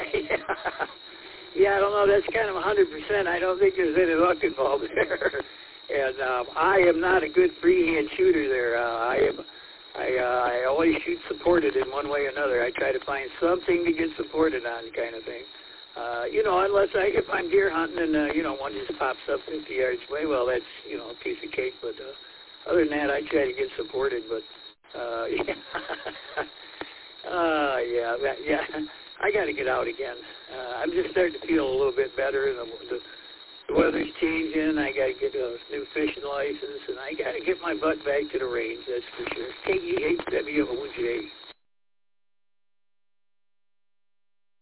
Yeah, I don't know. That's kind of 100%. I don't think there's any luck involved there. And I am not a good freehand shooter there. I always shoot supported in one way or another. I try to find something to get supported on, kind of thing. Unless if I'm deer hunting and one just pops up 50 yards away, well, that's a piece of cake. But other than that, I try to get supported. But yeah. I got to get out again. I'm just starting to feel a little bit better. The weather's changing. I got to get a new fishing license, and I got to get my butt back to the range. That's for sure. KEHWOJ.